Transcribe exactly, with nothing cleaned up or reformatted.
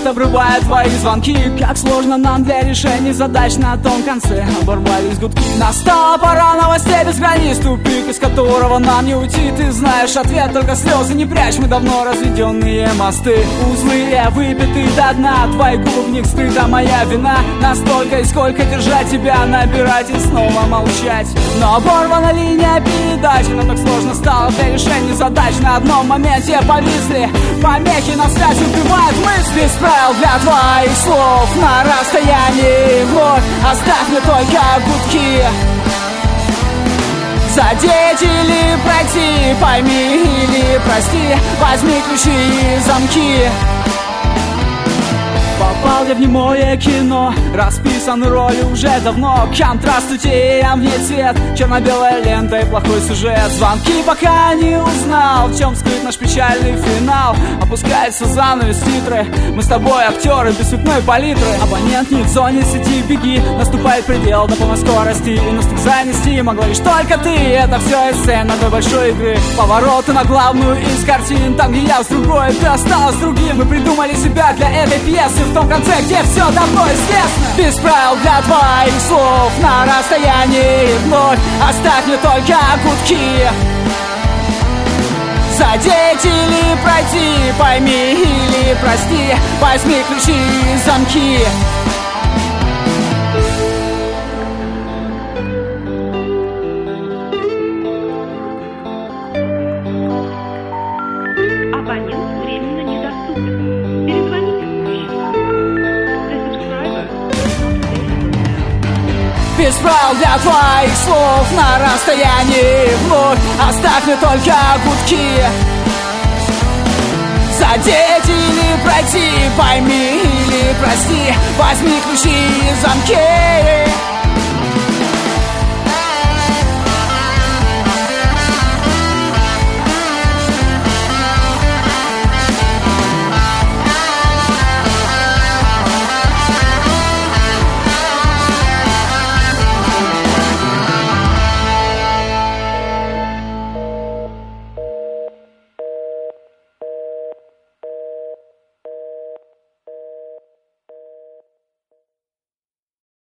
обрывает твои звонки. Как сложно нам для решения задач на том конце. Оборвались гудки. Настала пора новостей без границ, тупик, из которого нам не уйти. Ты знаешь ответ, только слезы не прячь. Мы давно разведенные мосты, узлы выпиты до дна. Твои губы в них скрыта моя вина. Настолько и сколько держать тебя, набирать и снова молчать. Но оборвана линия передач. Нам так сложно стало для решения задач. На одном моменте повисли помехи, на связь убивают мысли. Без правил для твоих слов на расстоянии вновь. Оставь мне только гудки. Задеть или пройти, пойми или прости. Возьми ключи и замки. Попал я в немое кино, расписаны роли уже давно. Контрасты тем вне цвет, черно-белая лента и плохой сюжет. Звонки пока не узнал, в чем скрыт наш печальный финал. Опускается занавес, титры, мы с тобой актеры без цветной палитры. Абонент не в зоне сети, беги, наступает предел до полной скорости. И наступ занести могла лишь только ты. Это все из сцен одной большой игры. Повороты на главную из картин, там где я с другой, ты осталась с другим. Мы придумали себя для этой пьесы в том конце, где все давно известно. Без правил для твоих слов на расстоянии вновь. Оставь мне только гудки. Задеть или пройти, пойми или прости. Возьми ключи и замки. Абонент временно недоступен. Перезвоните Без правил для твоих слов на расстоянии вновь. Оставь мне только гудки. Задеть или пройти, пойми или прости. Возьми ключи и замки.